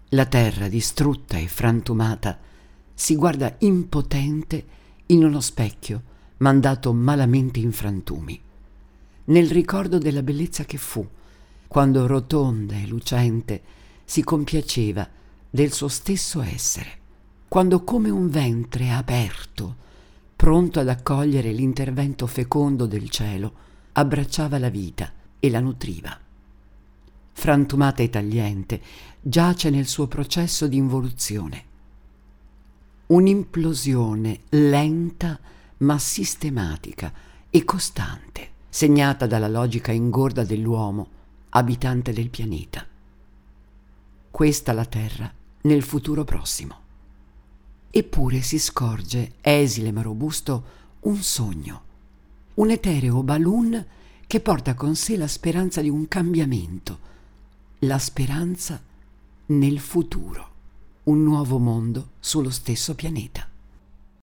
La terra, distrutta e frantumata, si guarda impotente in uno specchio mandato malamente in frantumi, nel ricordo della bellezza che fu, quando rotonda e lucente si compiaceva del suo stesso essere, quando come un ventre aperto, pronto ad accogliere l'intervento fecondo del cielo, abbracciava la vita e la nutriva. Frantumata e tagliente, giace nel suo processo di involuzione. Un'implosione lenta ma sistematica e costante, segnata dalla logica ingorda dell'uomo, abitante del pianeta. Questa la Terra nel futuro prossimo. Eppure si scorge, esile ma robusto, un sogno, un etereo balloon che porta con sé la speranza di un cambiamento, la speranza nel futuro, un nuovo mondo sullo stesso pianeta.